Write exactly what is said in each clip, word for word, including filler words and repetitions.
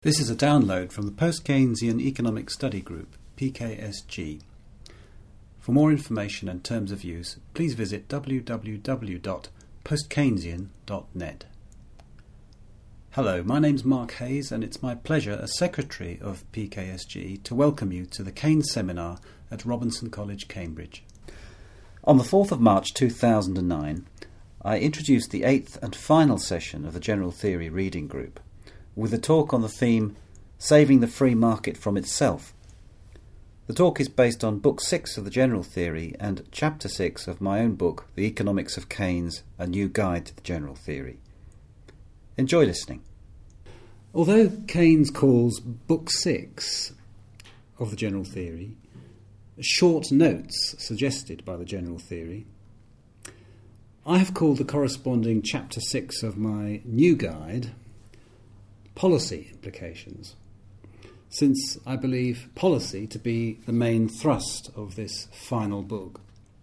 This is a download from the Post-Keynesian Economic Study Group, P K S G. For more information and terms of use, please visit w w w dot post keynesian dot net. Hello, my name's Mark Hayes, and it's my pleasure as Secretary of P K S G to welcome you to the Keynes Seminar at Robinson College, Cambridge. On the fourth of March two thousand nine, I introduced the eighth and final session of the General Theory Reading Group, with a talk on the theme, Saving the Free Market from Itself. The talk is based on Book six of the General Theory and Chapter six of my own book, The Economics of Keynes, A New Guide to the General Theory. Enjoy listening. Although Keynes calls Book six of the General Theory short notes suggested by the General Theory, I have called the corresponding Chapter six of my new guide Policy Implications, since I believe policy to be the main thrust of this final book.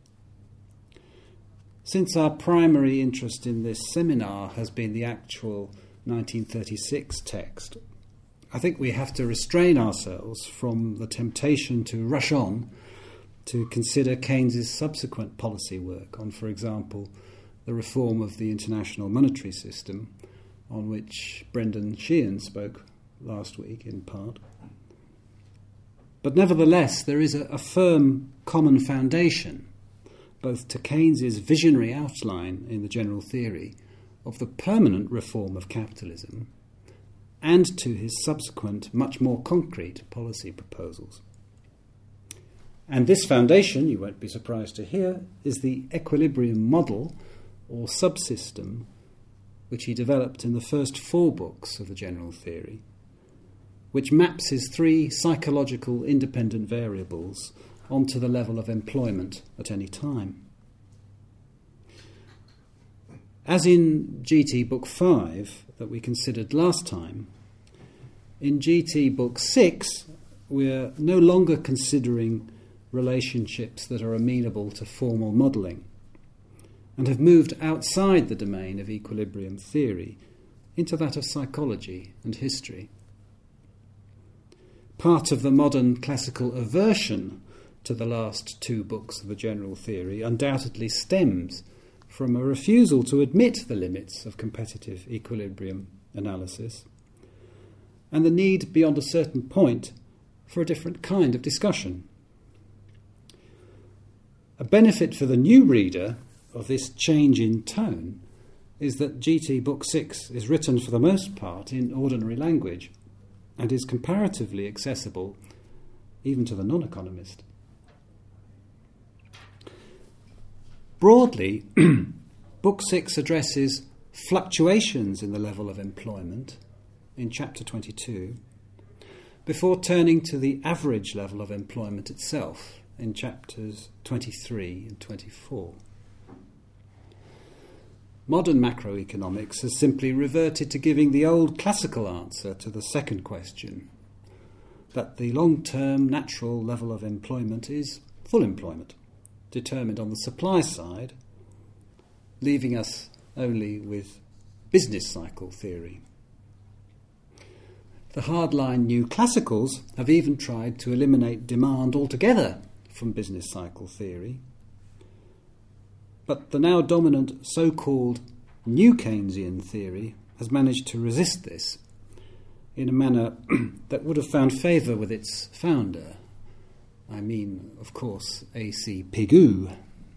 Since our primary interest in this seminar has been the actual nineteen thirty-six text, I think we have to restrain ourselves from the temptation to rush on to consider Keynes's subsequent policy work on, for example, the reform of the international monetary system, on which Brendan Sheehan spoke last week in part. But nevertheless, there is a, a firm common foundation, both to Keynes's visionary outline in the General Theory of the permanent reform of capitalism and to his subsequent, much more concrete policy proposals. And this foundation, you won't be surprised to hear, is the equilibrium model or subsystem which he developed in the first four books of the General Theory, which maps his three psychological independent variables onto the level of employment at any time. As in G T Book five, that we considered last time, in G T Book six, we're no longer considering relationships that are amenable to formal modelling, and have moved outside the domain of equilibrium theory into that of psychology and history. Part of the modern classical aversion to the last two books of the General Theory undoubtedly stems from a refusal to admit the limits of competitive equilibrium analysis and the need beyond a certain point for a different kind of discussion. A benefit for the new reader of this change in tone is that G T Book six is written for the most part in ordinary language and is comparatively accessible even to the non-economist. Broadly, Book six addresses fluctuations in the level of employment in Chapter twenty-two before turning to the average level of employment itself in Chapters twenty-three and twenty-four. Modern macroeconomics has simply reverted to giving the old classical answer to the second question, that the long-term natural level of employment is full employment, determined on the supply side, leaving us only with business cycle theory. The hardline new classicals have even tried to eliminate demand altogether from business cycle theory, but the now dominant so-called new Keynesian theory has managed to resist this in a manner that would have found favour with its founder. I mean, of course, A C Pigou.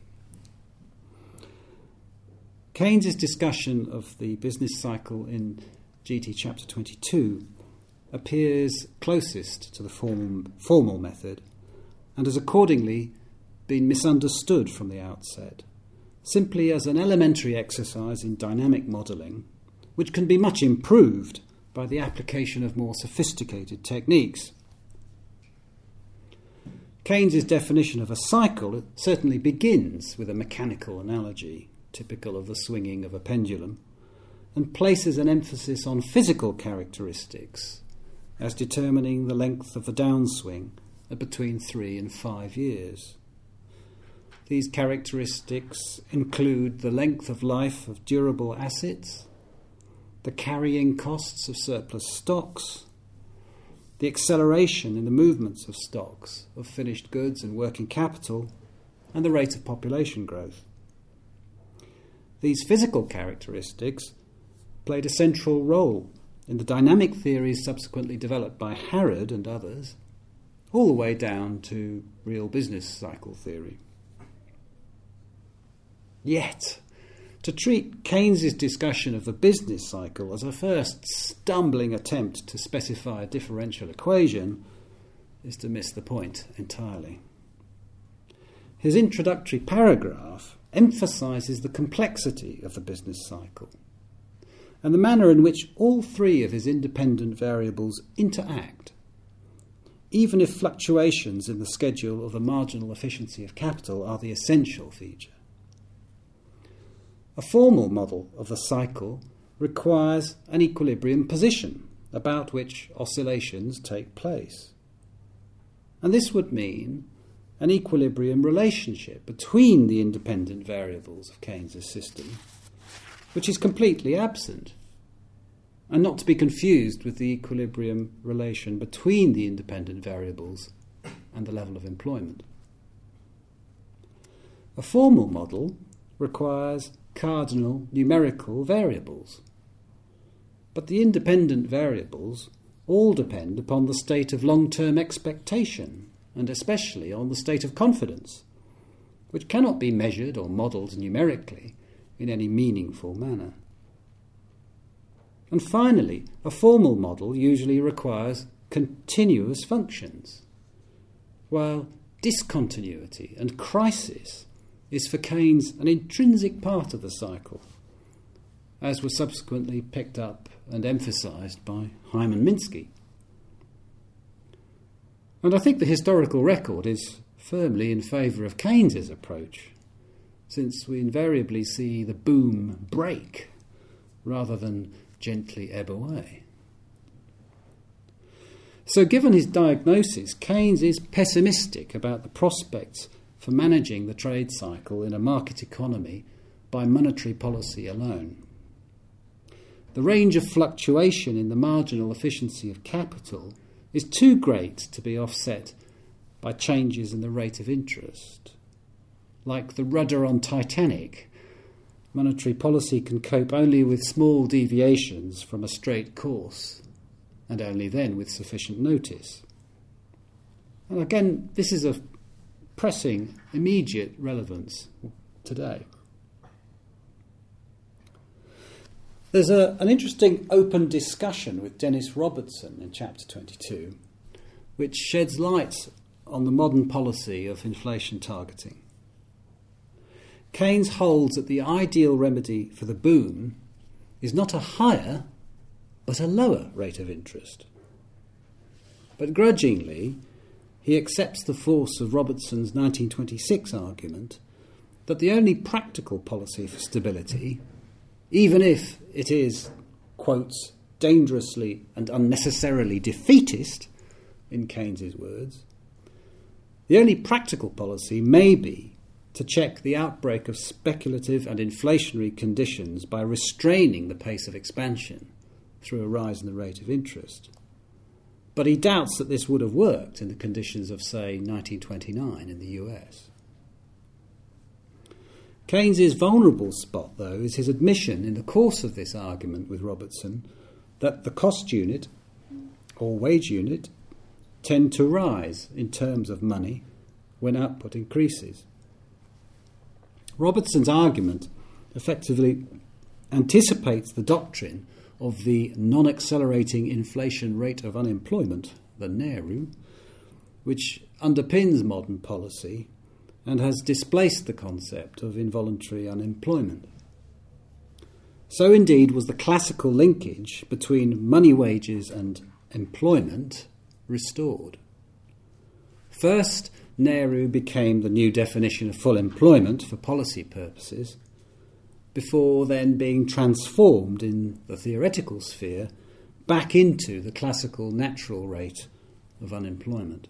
Keynes's discussion of the business cycle in G T Chapter twenty-two appears closest to the formal, formal method and has accordingly been misunderstood from the outset, simply as an elementary exercise in dynamic modelling, which can be much improved by the application of more sophisticated techniques. Keynes's definition of a cycle certainly begins with a mechanical analogy, typical of the swinging of a pendulum, and places an emphasis on physical characteristics as determining the length of the downswing at between three and five years. These characteristics include the length of life of durable assets, the carrying costs of surplus stocks, the acceleration in the movements of stocks, of finished goods and working capital, and the rate of population growth. These physical characteristics played a central role in the dynamic theories subsequently developed by Harrod and others, all the way down to real business cycle theory. Yet, to treat Keynes's discussion of the business cycle as a first stumbling attempt to specify a differential equation is to miss the point entirely. His introductory paragraph emphasises the complexity of the business cycle and the manner in which all three of his independent variables interact, even if fluctuations in the schedule or the marginal efficiency of capital are the essential feature. A formal model of the cycle requires an equilibrium position about which oscillations take place. And this would mean an equilibrium relationship between the independent variables of Keynes's system, which is completely absent, and not to be confused with the equilibrium relation between the independent variables and the level of employment. A formal model requires cardinal numerical variables, but the independent variables all depend upon the state of long-term expectation, and especially on the state of confidence, which cannot be measured or modelled numerically in any meaningful manner. And finally, a formal model usually requires continuous functions, while discontinuity and crisis is for Keynes an intrinsic part of the cycle, as was subsequently picked up and emphasised by Hyman Minsky. And I think the historical record is firmly in favour of Keynes's approach, since we invariably see the boom break rather than gently ebb away. So given his diagnosis, Keynes is pessimistic about the prospects for managing the trade cycle in a market economy by monetary policy alone. The range of fluctuation in the marginal efficiency of capital is too great to be offset by changes in the rate of interest. Like the rudder on Titanic, monetary policy can cope only with small deviations from a straight course, and only then with sufficient notice. And again, this is of pressing, immediate relevance today. There's a, an interesting open discussion with Dennis Robertson in chapter twenty-two, which sheds light on the modern policy of inflation targeting. Keynes holds that the ideal remedy for the boom is not a higher, but a lower rate of interest. But grudgingly, he accepts the force of Robertson's nineteen twenty-six argument that the only practical policy for stability, even if it is, quotes, dangerously and unnecessarily defeatist, in Keynes's words, the only practical policy may be to check the outbreak of speculative and inflationary conditions by restraining the pace of expansion through a rise in the rate of interest. But he doubts that this would have worked in the conditions of, say, nineteen twenty-nine in the U S. Keynes's vulnerable spot, though, is his admission in the course of this argument with Robertson that the cost unit, or wage unit, tend to rise in terms of money when output increases. Robertson's argument effectively anticipates the doctrine of the non-accelerating inflation rate of unemployment, the NAIRU, which underpins modern policy and has displaced the concept of involuntary unemployment. So indeed was the classical linkage between money wages and employment restored. First, NAIRU became the new definition of full employment for policy purposes, before then being transformed in the theoretical sphere back into the classical natural rate of unemployment.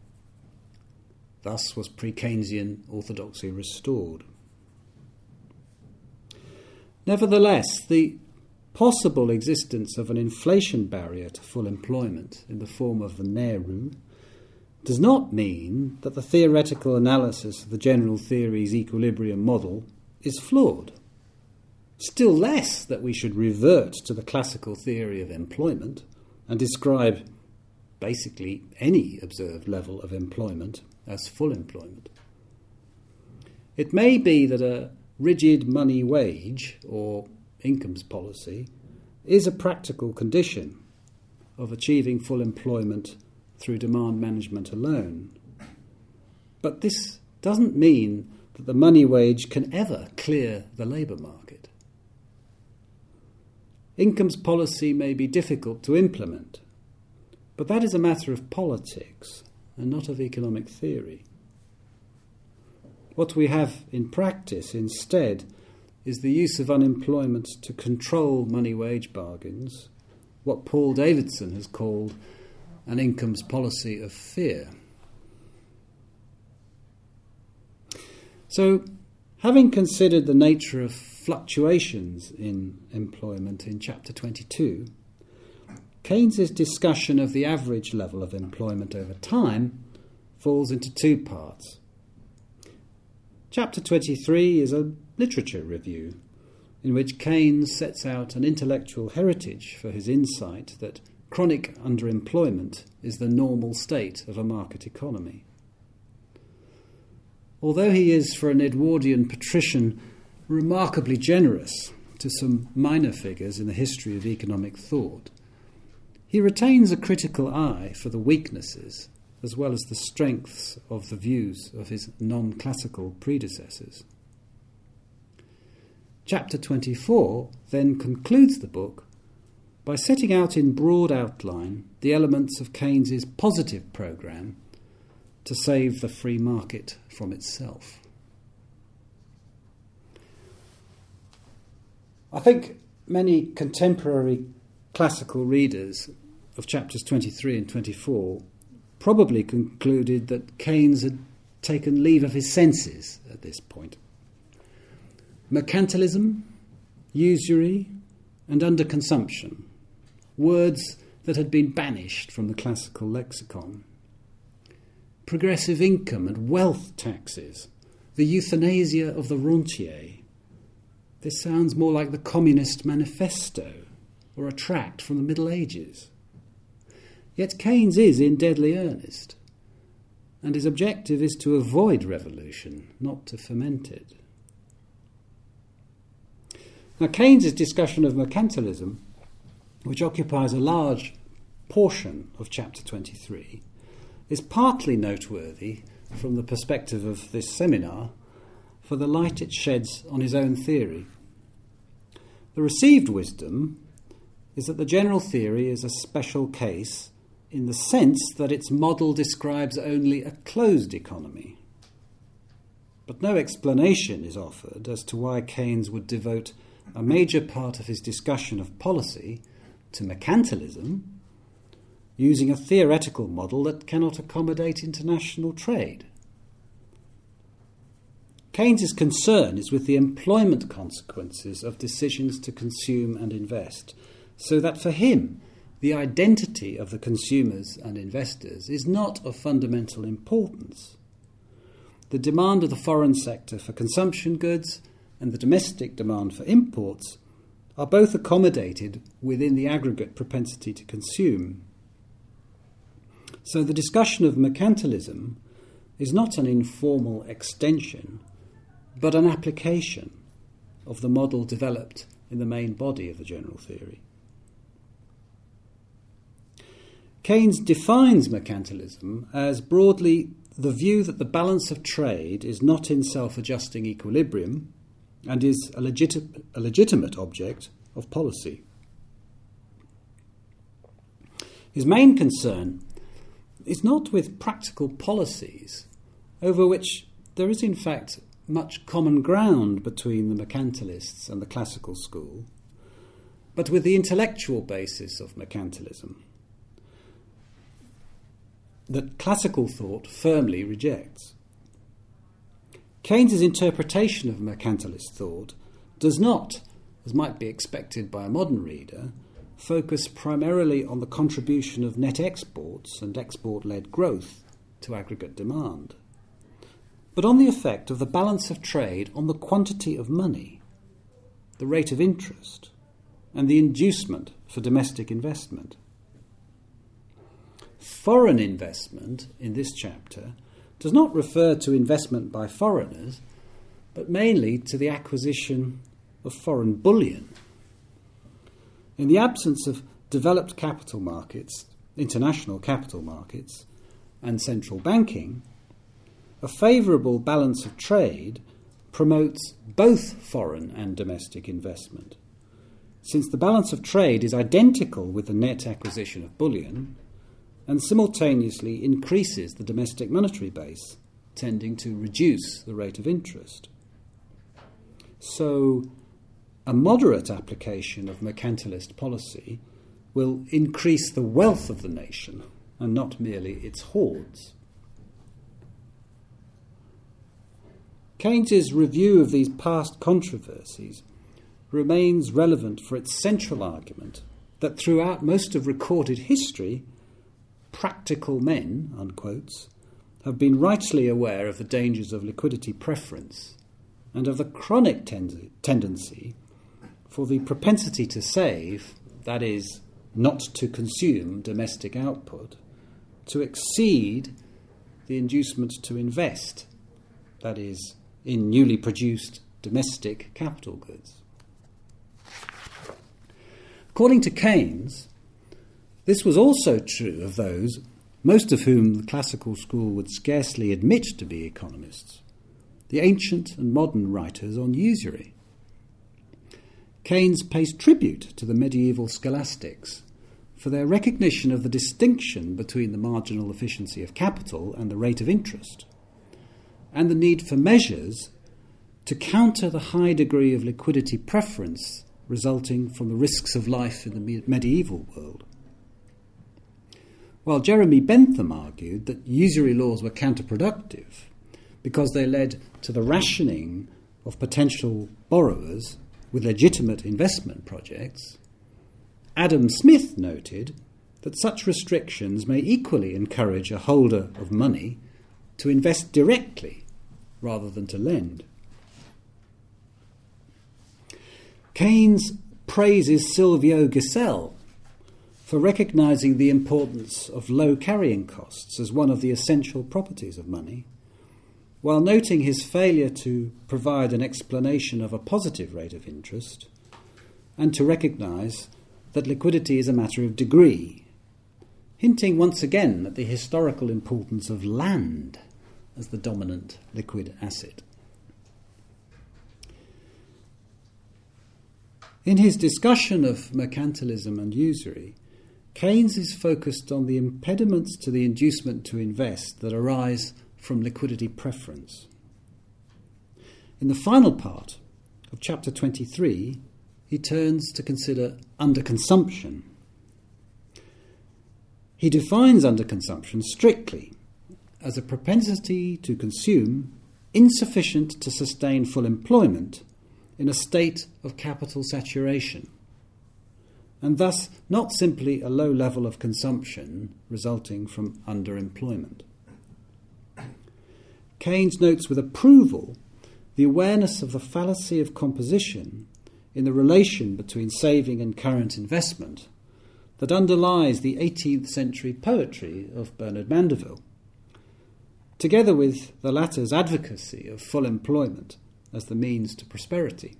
Thus was pre-Keynesian orthodoxy restored. Nevertheless, the possible existence of an inflation barrier to full employment in the form of the Nehru does not mean that the theoretical analysis of the general theory's equilibrium model is flawed. Still less that we should revert to the classical theory of employment and describe basically any observed level of employment as full employment. It may be that a rigid money wage or incomes policy is a practical condition of achieving full employment through demand management alone. But this doesn't mean that the money wage can ever clear the labour market. Incomes policy may be difficult to implement, but that is a matter of politics and not of economic theory. What we have in practice instead is the use of unemployment to control money-wage bargains, what Paul Davidson has called an incomes policy of fear. So, having considered the nature of fluctuations in employment in Chapter twenty-two, Keynes's discussion of the average level of employment over time falls into two parts. Chapter twenty-three is a literature review in which Keynes sets out an intellectual heritage for his insight that chronic underemployment is the normal state of a market economy. Although he is, for an Edwardian patrician, remarkably generous to some minor figures in the history of economic thought, he retains a critical eye for the weaknesses as well as the strengths of the views of his non-classical predecessors. Chapter twenty-four then concludes the book by setting out in broad outline the elements of Keynes's positive programme to save the free market from itself. I think many contemporary classical readers of chapters twenty-three and twenty-four probably concluded that Keynes had taken leave of his senses at this point. Mercantilism, usury, and underconsumption, words that had been banished from the classical lexicon. Progressive income and wealth taxes, the euthanasia of the rentier. This sounds more like the Communist Manifesto or a tract from the Middle Ages. Yet Keynes is in deadly earnest, and his objective is to avoid revolution, not to foment it. Now, Keynes's discussion of mercantilism, which occupies a large portion of chapter twenty-three, is partly noteworthy from the perspective of this seminar for the light it sheds on his own theory. The received wisdom is that the general theory is a special case in the sense that its model describes only a closed economy. But no explanation is offered as to why Keynes would devote a major part of his discussion of policy to mercantilism, using a theoretical model that cannot accommodate international trade. Keynes's concern is with the employment consequences of decisions to consume and invest, so that for him, the identity of the consumers and investors is not of fundamental importance. The demand of the foreign sector for consumption goods and the domestic demand for imports are both accommodated within the aggregate propensity to consume. So the discussion of mercantilism is not an informal extension, but an application of the model developed in the main body of the general theory. Keynes defines mercantilism as broadly the view that the balance of trade is not in self-adjusting equilibrium and is a, legit- a legitimate object of policy. His main concern is not with practical policies, over which there is in fact much common ground between the mercantilists and the classical school, but with the intellectual basis of mercantilism that classical thought firmly rejects. Keynes's interpretation of mercantilist thought does not, as might be expected by a modern reader, focus primarily on the contribution of net exports and export-led growth to aggregate demand, but on the effect of the balance of trade on the quantity of money, the rate of interest, and the inducement for domestic investment. Foreign investment, in this chapter, does not refer to investment by foreigners, but mainly to the acquisition of foreign bullion. In the absence of developed capital markets, international capital markets, and central banking, a favourable balance of trade promotes both foreign and domestic investment. Since the balance of trade is identical with the net acquisition of bullion and simultaneously increases the domestic monetary base, tending to reduce the rate of interest. So, a moderate application of mercantilist policy will increase the wealth of the nation and not merely its hoards. Keynes's review of these past controversies remains relevant for its central argument that throughout most of recorded history, practical men, unquotes, have been rightly aware of the dangers of liquidity preference and of the chronic ten- tendency for the propensity to save, that is, not to consume domestic output, to exceed the inducement to invest, that is, in newly produced domestic capital goods. According to Keynes, this was also true of those, most of whom the classical school would scarcely admit to be economists, the ancient and modern writers on usury. Keynes pays tribute to the medieval scholastics for their recognition of the distinction between the marginal efficiency of capital and the rate of interest, and the need for measures to counter the high degree of liquidity preference resulting from the risks of life in the medieval world. While Jeremy Bentham argued that usury laws were counterproductive because they led to the rationing of potential borrowers with legitimate investment projects, Adam Smith noted that such restrictions may equally encourage a holder of money to invest directly rather than to lend. Keynes praises Silvio Gesell for recognising the importance of low carrying costs as one of the essential properties of money, while noting his failure to provide an explanation of a positive rate of interest and to recognise that liquidity is a matter of degree, hinting once again at the historical importance of land as the dominant liquid asset. In his discussion of mercantilism and usury, Keynes is focused on the impediments to the inducement to invest that arise from liquidity preference. In the final part of chapter twenty-three, he turns to consider underconsumption. He defines underconsumption strictly as a propensity to consume insufficient to sustain full employment in a state of capital saturation, and thus not simply a low level of consumption resulting from underemployment. Keynes notes with approval the awareness of the fallacy of composition in the relation between saving and current investment that underlies the eighteenth century poetry of Bernard Mandeville, together with the latter's advocacy of full employment as the means to prosperity.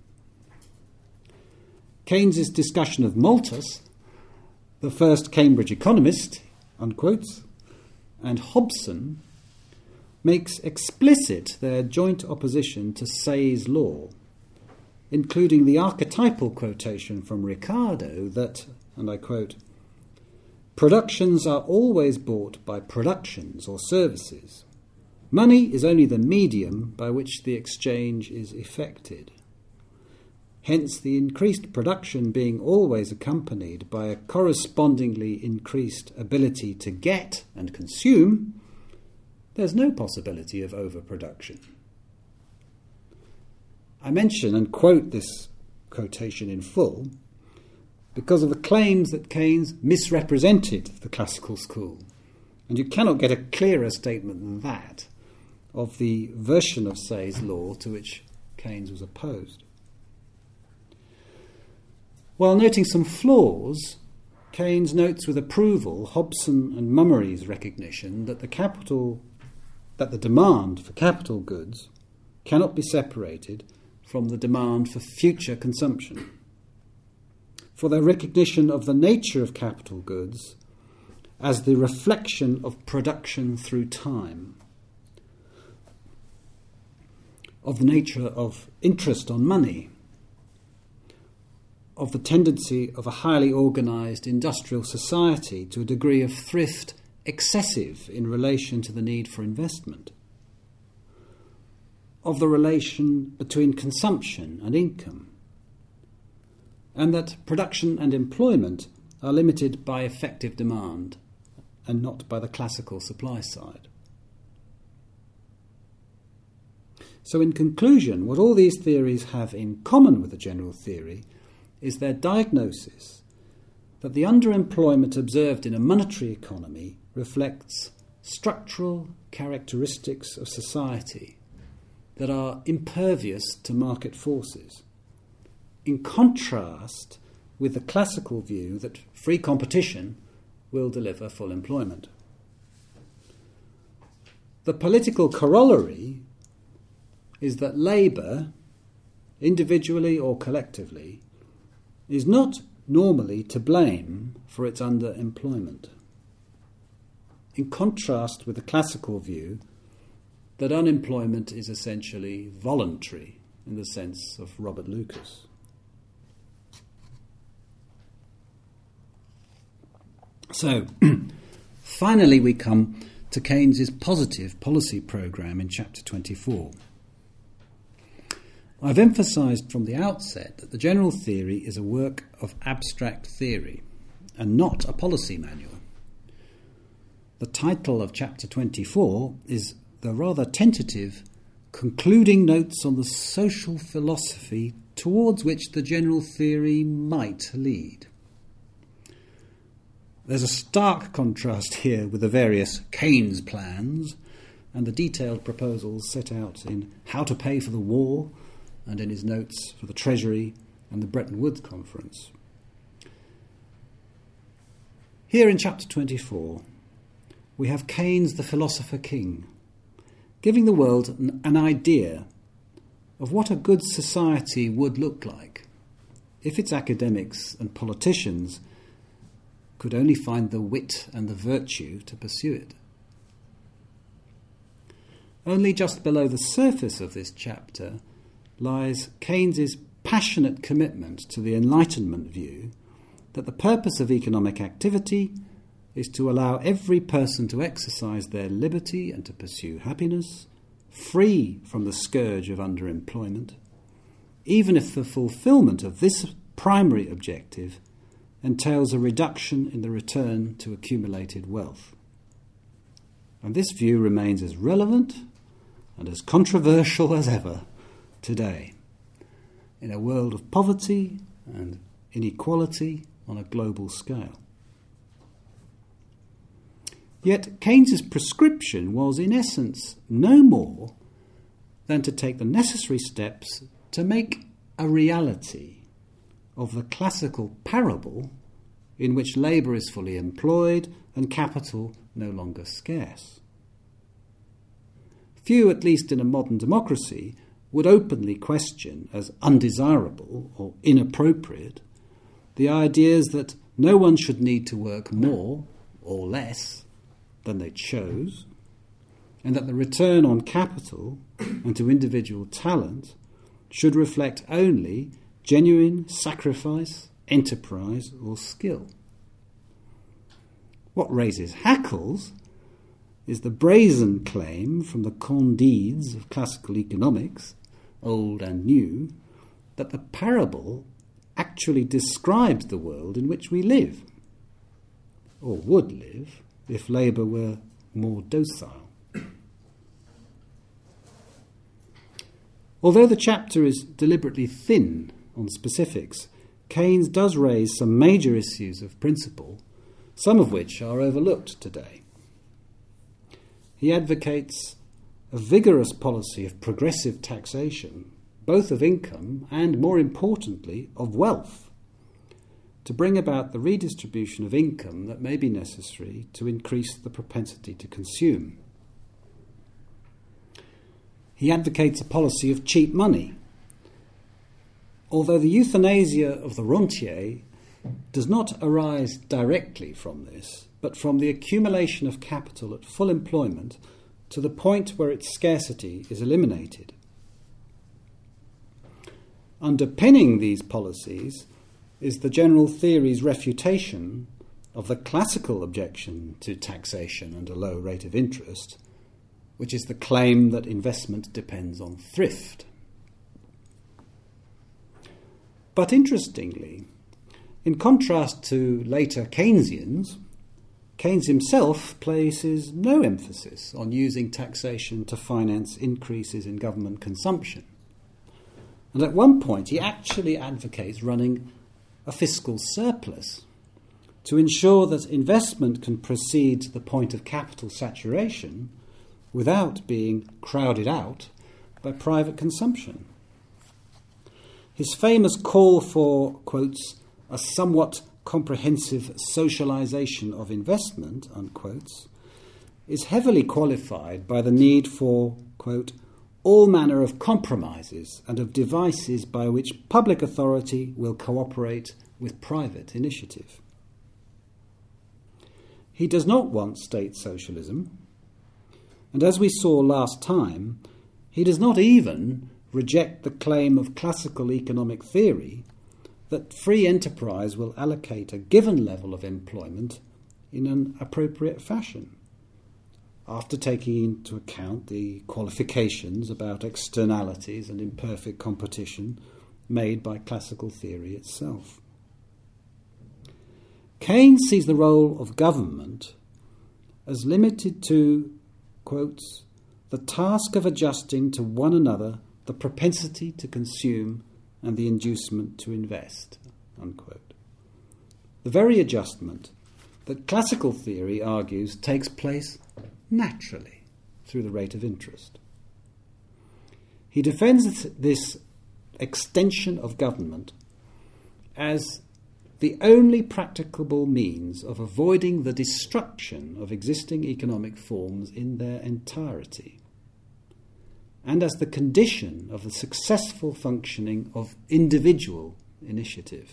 Keynes's discussion of Malthus, the first Cambridge economist, unquotes, and Hobson makes explicit their joint opposition to Say's law, including the archetypal quotation from Ricardo that, and I quote, "Productions are always bought by productions or services. Money is only the medium by which the exchange is effected. Hence, the increased production being always accompanied by a correspondingly increased ability to get and consume, there's no possibility of overproduction." I mention and quote this quotation in full, because of the claims that Keynes misrepresented the classical school. And you cannot get a clearer statement than that of the version of Say's law to which Keynes was opposed. While noting some flaws, Keynes notes with approval Hobson and Mummery's recognition that the capital, that the demand for capital goods cannot be separated from the demand for future consumption. For their recognition of the nature of capital goods as the reflection of production through time, of the nature of interest on money, of the tendency of a highly organised industrial society to a degree of thrift excessive in relation to the need for investment, of the relation between consumption and income, and that production and employment are limited by effective demand and not by the classical supply side. So in conclusion, what all these theories have in common with the general theory is their diagnosis that the underemployment observed in a monetary economy reflects structural characteristics of society that are impervious to market forces, in contrast with the classical view that free competition will deliver full employment. The political corollary is that labour, individually or collectively, is not normally to blame for its underemployment, in contrast with the classical view that unemployment is essentially voluntary in the sense of Robert Lucas. So, finally we come to Keynes's positive policy programme in chapter twenty-four. I've emphasised from the outset that the general theory is a work of abstract theory and not a policy manual. The title of chapter twenty-four is the rather tentative Concluding Notes on the Social Philosophy Towards Which the General Theory Might Lead. There's a stark contrast here with the various Keynes plans and the detailed proposals set out in How to Pay for the War and in his notes for the Treasury and the Bretton Woods Conference. Here in chapter twenty-four, we have Keynes the philosopher king, giving the world an, an idea of what a good society would look like if its academics and politicians could only find the wit and the virtue to pursue it. Only just below the surface of this chapter lies Keynes's passionate commitment to the Enlightenment view that the purpose of economic activity is to allow every person to exercise their liberty and to pursue happiness, free from the scourge of underemployment, even if the fulfilment of this primary objective entails a reduction in the return to accumulated wealth. And this view remains as relevant and as controversial as ever today, in a world of poverty and inequality on a global scale. Yet Keynes's prescription was, in essence, no more than to take the necessary steps to make a reality of the classical parable in which labour is fully employed and capital no longer scarce. Few, at least in a modern democracy, would openly question as undesirable or inappropriate the ideas that no one should need to work more or less than they chose, and that the return on capital and to individual talent should reflect only genuine sacrifice, enterprise, or skill. What raises hackles is the brazen claim from the Candides of classical economics, old and new, that the parable actually describes the world in which we live, or would live, if labour were more docile. Although the chapter is deliberately thin on specifics, Keynes does raise some major issues of principle, some of which are overlooked today. He advocates a vigorous policy of progressive taxation, both of income and, more importantly, of wealth, to bring about the redistribution of income that may be necessary to increase the propensity to consume. He advocates a policy of cheap money. Although the euthanasia of the rentier does not arise directly from this, but from the accumulation of capital at full employment to the point where its scarcity is eliminated. Underpinning these policies is the general theory's refutation of the classical objection to taxation and a low rate of interest, which is the claim that investment depends on thrift. But interestingly, in contrast to later Keynesians, Keynes himself places no emphasis on using taxation to finance increases in government consumption. And at one point he actually advocates running a fiscal surplus to ensure that investment can proceed to the point of capital saturation without being crowded out by private consumption. His famous call for, quotes, a somewhat comprehensive socialisation of investment, unquotes, is heavily qualified by the need for, quote, all manner of compromises and of devices by which public authority will cooperate with private initiative. He does not want state socialism, and as we saw last time, he does not even reject the claim of classical economic theory that free enterprise will allocate a given level of employment in an appropriate fashion, after taking into account the qualifications about externalities and imperfect competition made by classical theory itself. Keynes sees the role of government as limited to, quotes, the task of adjusting to one another the propensity to consume and the inducement to invest, unquote. The very adjustment that classical theory argues takes place naturally through the rate of interest. He defends this extension of government as the only practicable means of avoiding the destruction of existing economic forms in their entirety, and as the condition of the successful functioning of individual initiative.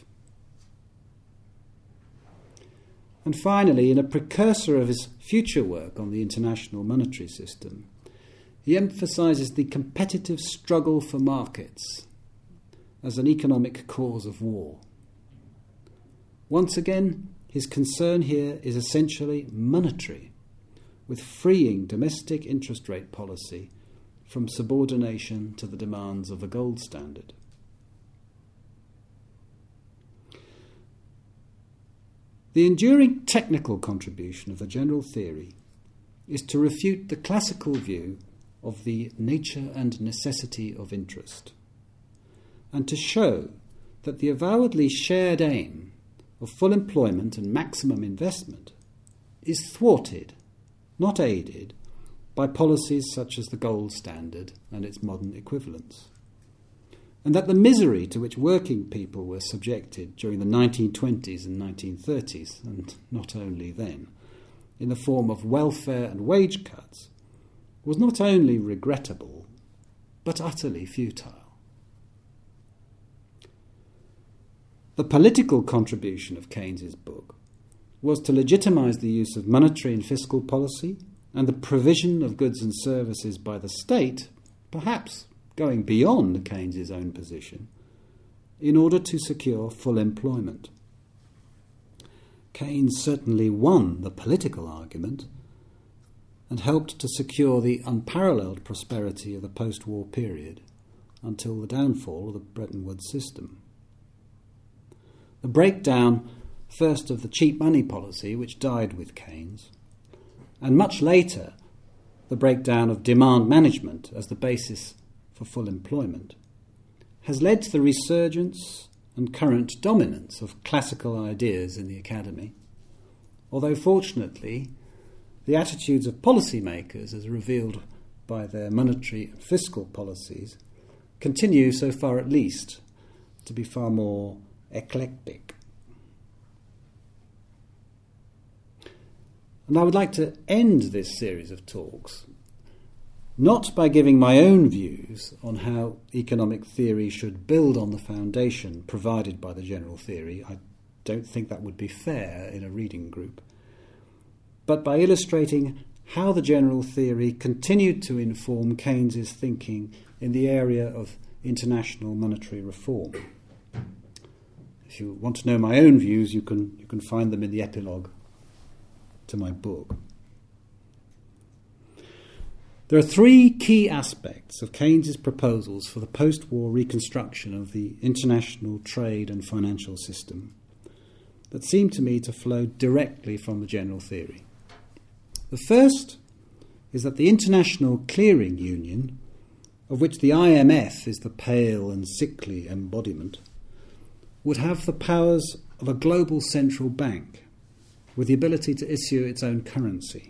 And finally, in a precursor of his future work on the international monetary system, he emphasises the competitive struggle for markets as an economic cause of war. Once again, his concern here is essentially monetary, with freeing domestic interest rate policy from subordination to the demands of the gold standard. The enduring technical contribution of the general theory is to refute the classical view of the nature and necessity of interest, and to show that the avowedly shared aim of full employment and maximum investment is thwarted, not aided, by policies such as the gold standard and its modern equivalents, and that the misery to which working people were subjected during the nineteen twenties and nineteen thirties, and not only then, in the form of welfare and wage cuts, was not only regrettable, but utterly futile. The political contribution of Keynes's book was to legitimise the use of monetary and fiscal policy and the provision of goods and services by the state, perhaps going beyond Keynes's own position, in order to secure full employment. Keynes certainly won the political argument and helped to secure the unparalleled prosperity of the post-war period until the downfall of the Bretton Woods system. The breakdown, first of the cheap money policy, which died with Keynes, and much later the breakdown of demand management as the basis for full employment, has led to the resurgence and current dominance of classical ideas in the academy, although fortunately the attitudes of policymakers, as revealed by their monetary and fiscal policies, continue, so far at least, to be far more eclectic. And I would like to end this series of talks not by giving my own views on how economic theory should build on the foundation provided by the general theory. I don't think that would be fair in a reading group. But by illustrating how the general theory continued to inform Keynes's thinking in the area of international monetary reform. If you want to know my own views, you can you can find them in the epilogue to my book. There are three key aspects of Keynes's proposals for the post-war reconstruction of the international trade and financial system that seem to me to flow directly from the general theory. The first is that the International Clearing Union, of which the I M F is the pale and sickly embodiment, would have the powers of a global central bank with the ability to issue its own currency.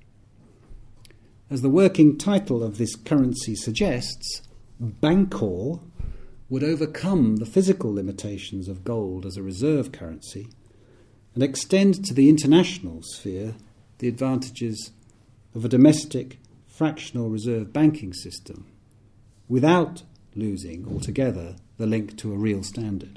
As the working title of this currency suggests, Bancor would overcome the physical limitations of gold as a reserve currency and extend to the international sphere the advantages of a domestic fractional reserve banking system without losing altogether the link to a real standard.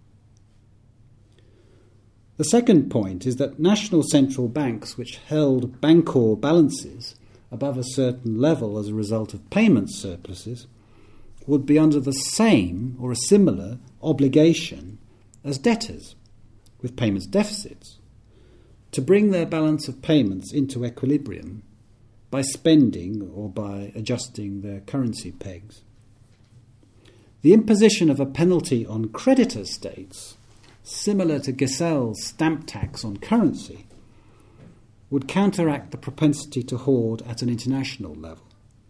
The second point is that national central banks which held Bancor balances above a certain level as a result of payment surpluses would be under the same or a similar obligation as debtors with payments deficits to bring their balance of payments into equilibrium by spending or by adjusting their currency pegs. The imposition of a penalty on creditor states, similar to Gesell's stamp tax on currency, would counteract the propensity to hoard at an international level.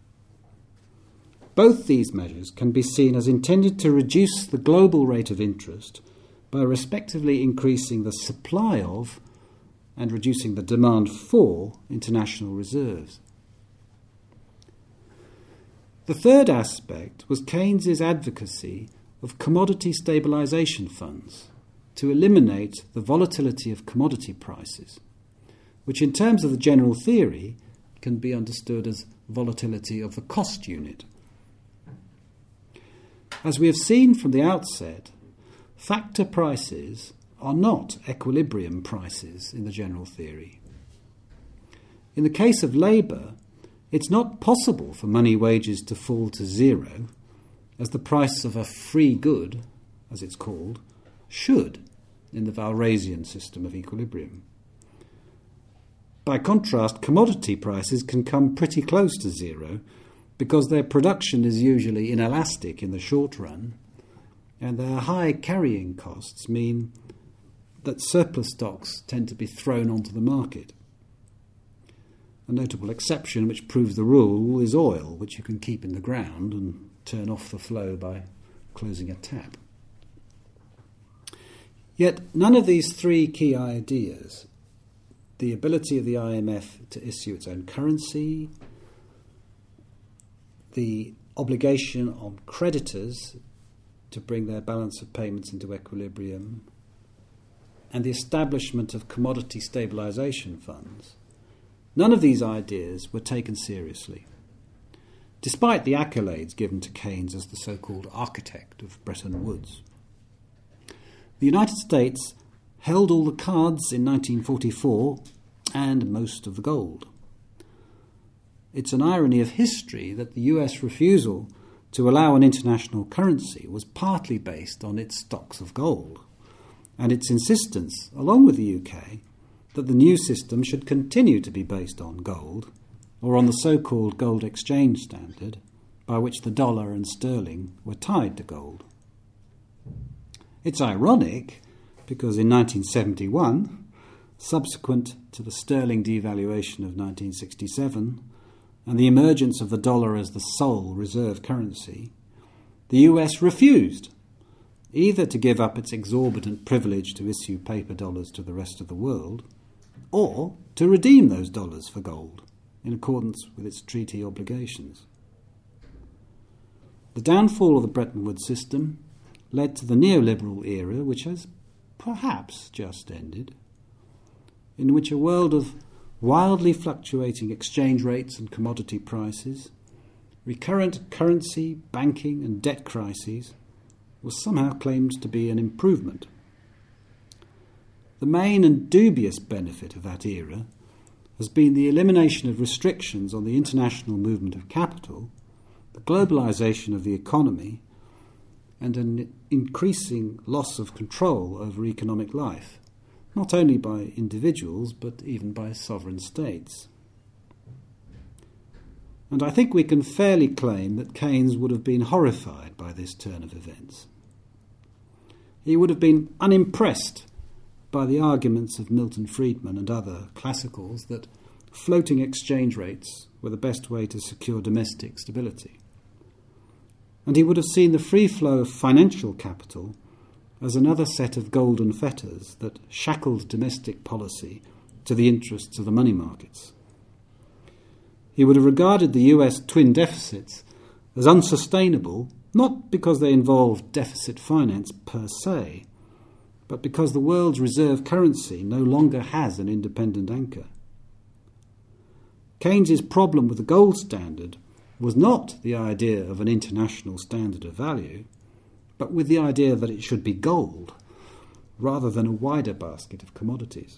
Both these measures can be seen as intended to reduce the global rate of interest by respectively increasing the supply of and reducing the demand for international reserves. The third aspect was Keynes's advocacy of commodity stabilization funds to eliminate the volatility of commodity prices, which in terms of the general theory can be understood as volatility of the cost unit. As we have seen from the outset, factor prices are not equilibrium prices in the general theory. In the case of labour, it's not possible for money wages to fall to zero, as the price of a free good, as it's called, should in the Walrasian system of equilibrium. By contrast, commodity prices can come pretty close to zero because their production is usually inelastic in the short run, and their high carrying costs mean that surplus stocks tend to be thrown onto the market. A notable exception which proves the rule is oil, which you can keep in the ground and turn off the flow by closing a tap. Yet none of these three key ideas, the ability of the I M F to issue its own currency, the obligation on creditors to bring their balance of payments into equilibrium, and the establishment of commodity stabilization funds, none of these ideas were taken seriously, despite the accolades given to Keynes as the so-called architect of Bretton Woods. The United States held all the cards in nineteen forty-four and most of the gold. It's an irony of history that the U S refusal to allow an international currency was partly based on its stocks of gold, and its insistence, along with the U K, that the new system should continue to be based on gold, or on the so-called gold exchange standard, by which the dollar and sterling were tied to gold. It's ironic because in nineteen seventy-one, subsequent to the sterling devaluation of nineteen sixty-seven and the emergence of the dollar as the sole reserve currency, the U S refused either to give up its exorbitant privilege to issue paper dollars to the rest of the world or to redeem those dollars for gold in accordance with its treaty obligations. The downfall of the Bretton Woods system led to the neoliberal era, which has perhaps just ended, in which a world of wildly fluctuating exchange rates and commodity prices, recurrent currency, banking and debt crises was somehow claimed to be an improvement. The main and dubious benefit of that era has been the elimination of restrictions on the international movement of capital, the globalization of the economy, and an increasing loss of control over economic life, not only by individuals but even by sovereign states. And I think we can fairly claim that Keynes would have been horrified by this turn of events. He would have been unimpressed by the arguments of Milton Friedman and other classicals that floating exchange rates were the best way to secure domestic stability. And he would have seen the free flow of financial capital as another set of golden fetters that shackled domestic policy to the interests of the money markets. He would have regarded the U S twin deficits as unsustainable, not because they involved deficit finance per se, but because the world's reserve currency no longer has an independent anchor. Keynes's problem with the gold standard was not the idea of an international standard of value, but with the idea that it should be gold, rather than a wider basket of commodities.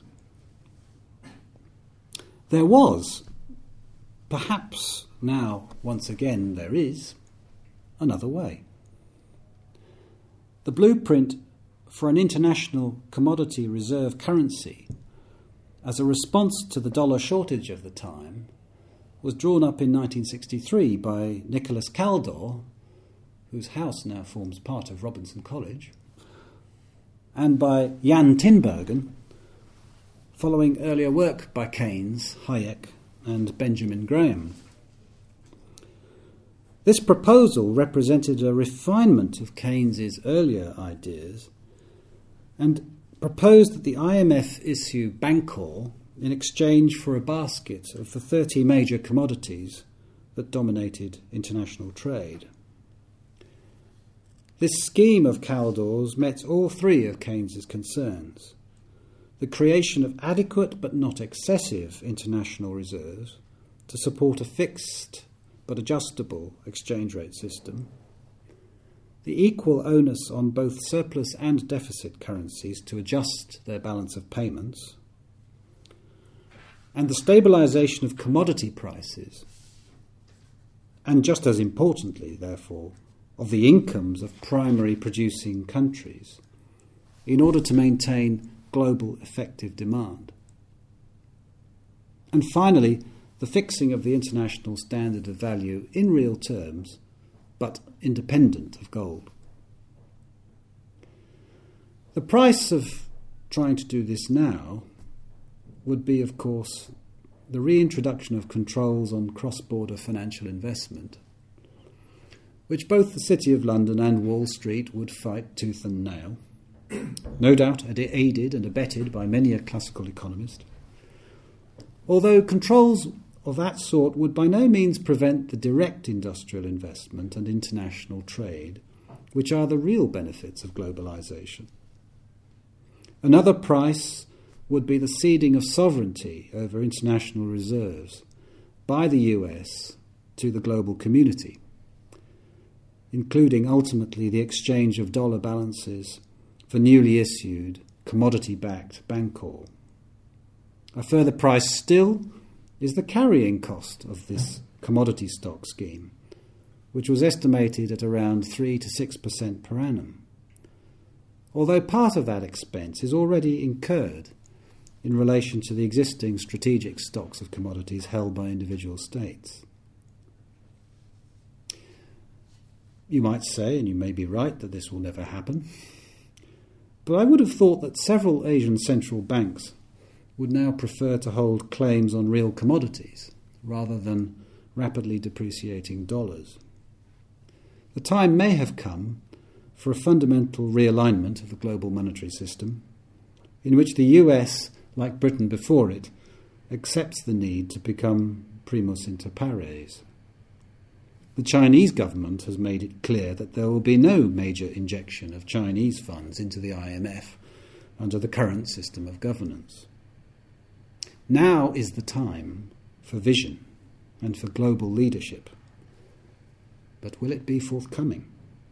There was, perhaps now once again there is, another way. The blueprint for an international commodity reserve currency, as a response to the dollar shortage of the time, was drawn up in nineteen sixty-three by Nicholas Kaldor, whose house now forms part of Robinson College, and by Jan Tinbergen, following earlier work by Keynes, Hayek, and Benjamin Graham. This proposal represented a refinement of Keynes's earlier ideas and proposed that the I M F issue Bancor in exchange for a basket of the thirty major commodities that dominated international trade. This scheme of Kaldor's met all three of Keynes's concerns: the creation of adequate but not excessive international reserves to support a fixed but adjustable exchange rate system, the equal onus on both surplus and deficit currencies to adjust their balance of payments, and the stabilisation of commodity prices, and just as importantly, therefore, of the incomes of primary producing countries, in order to maintain global effective demand. And finally, the fixing of the international standard of value in real terms, but independent of gold. The price of trying to do this now would be, of course, the reintroduction of controls on cross-border financial investment, which both the City of London and Wall Street would fight tooth and nail, no doubt aided and abetted by many a classical economist, although controls of that sort would by no means prevent the direct industrial investment and international trade, which are the real benefits of globalisation. Another price would be the ceding of sovereignty over international reserves by the U S to the global community, including ultimately the exchange of dollar balances for newly issued commodity-backed Bancor. A further price still is the carrying cost of this commodity stock scheme, which was estimated at around three to six percent per annum, although part of that expense is already incurred in relation to the existing strategic stocks of commodities held by individual states. You might say, and you may be right, that this will never happen, but I would have thought that several Asian central banks would now prefer to hold claims on real commodities rather than rapidly depreciating dollars. the time may have come for a fundamental realignment of the global monetary system, in which the U S, like Britain before it, accepts the need to become primus inter pares. The Chinese government has made it clear that there will be no major injection of Chinese funds into the I M F under the current system of governance. Now is the time for vision and for global leadership. But will it be forthcoming?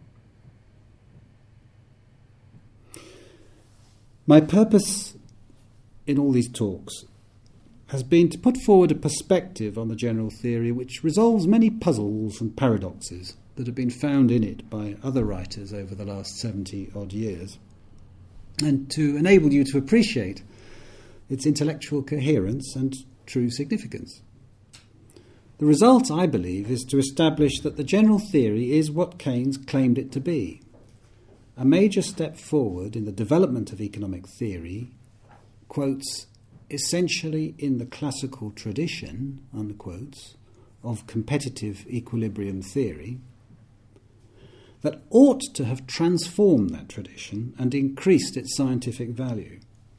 My purpose in all these talks has been to put forward a perspective on the general theory which resolves many puzzles and paradoxes that have been found in it by other writers over the last seventy-odd years, and to enable you to appreciate its intellectual coherence and true significance. The result, I believe, is to establish that the general theory is what Keynes claimed it to be, a major step forward in the development of economic theory, quotes, essentially in the classical tradition, unquotes, of competitive equilibrium theory, that ought to have transformed that tradition and increased its scientific value.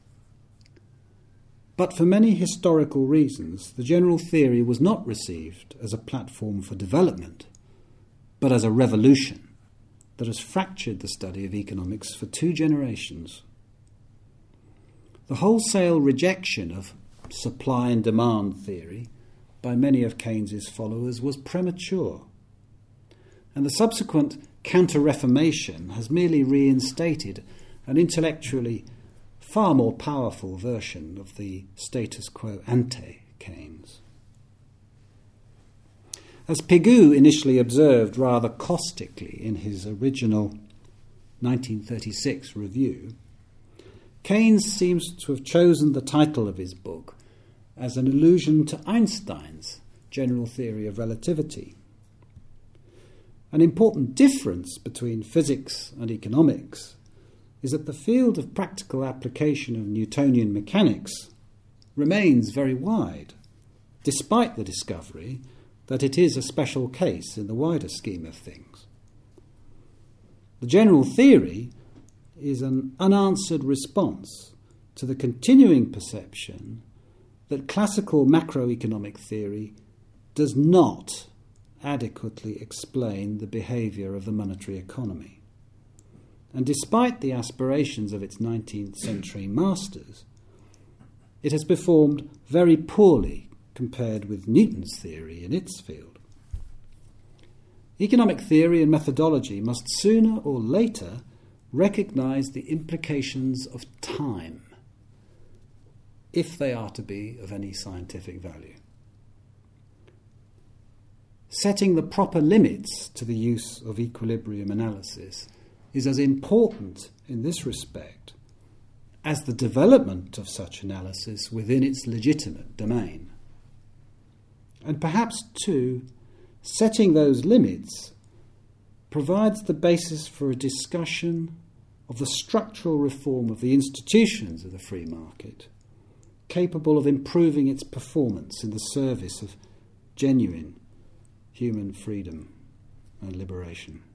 But for many historical reasons, the general theory was not received as a platform for development, but as a revolution that has fractured the study of economics for two generations. The wholesale rejection of supply and demand theory by many of Keynes's followers was premature, and the subsequent counter-reformation has merely reinstated an intellectually far more powerful version of the status quo ante Keynes. As Pigou initially observed rather caustically in his original nineteen thirty-six review, Keynes seems to have chosen the title of his book as an allusion to Einstein's general theory of relativity. An important difference between physics and economics is that the field of practical application of Newtonian mechanics remains very wide, despite the discovery that it is a special case in the wider scheme of things. The general theory is an unanswered response to the continuing perception that classical macroeconomic theory does not adequately explain the behaviour of the monetary economy. And despite the aspirations of its nineteenth century masters, it has performed very poorly compared with Newton's theory in its field. Economic theory and methodology must sooner or later recognise the implications of time, if they are to be of any scientific value. Setting the proper limits to the use of equilibrium analysis is as important in this respect as the development of such analysis within its legitimate domain. And perhaps, too, setting those limits provides the basis for a discussion of the structural reform of the institutions of the free market, capable of improving its performance in the service of genuine human freedom and liberation.